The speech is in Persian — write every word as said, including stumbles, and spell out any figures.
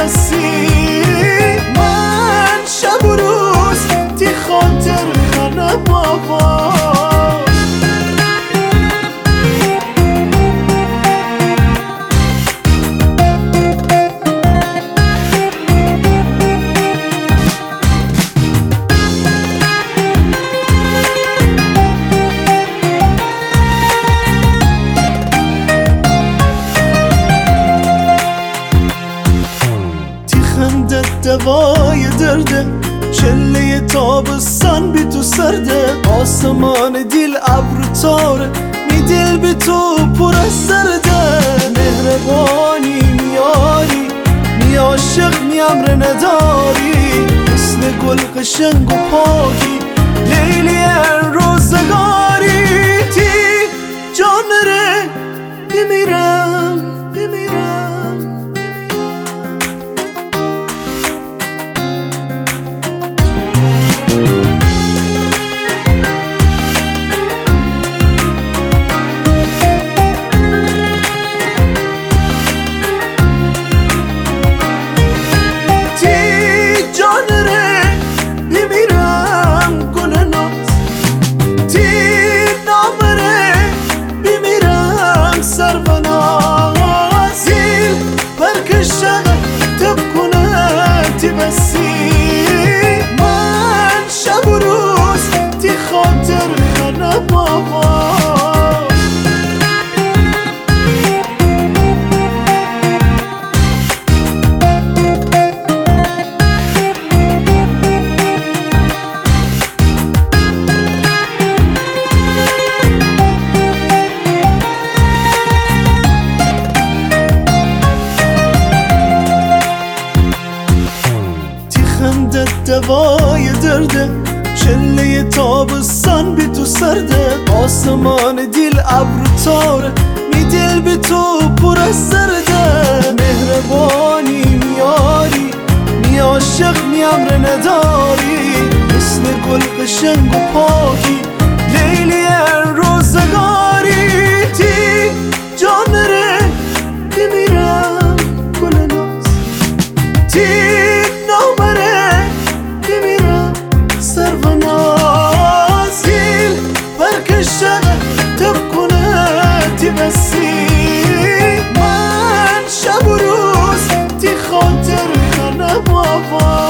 بسی من شب و روز تی خاطر خانه بابا دوای درده چله تابستان بی تو سرده آسمان دیل ابرو تاره می دل بی تو پر از سرده مهربانی میاری می عاشق می امر نداری مثل گل قشنگ و پاکی لیلی روزگاری تی جان ره بمیرم بمیرم بسی من شب و روز تی خاطر خانه بابا دوای درده چله تابستان بی تو سرده آسمان دیل ابرو تاره می دل بی تو پر از سرده مهربانی میاری می عاشق می امر نداری مثل گل قشنگ و پاکی لیلی روزگاری تی جان ره بمیرم گل ناز تی نامره بسی من شب و روز تی خاطر خانه بابا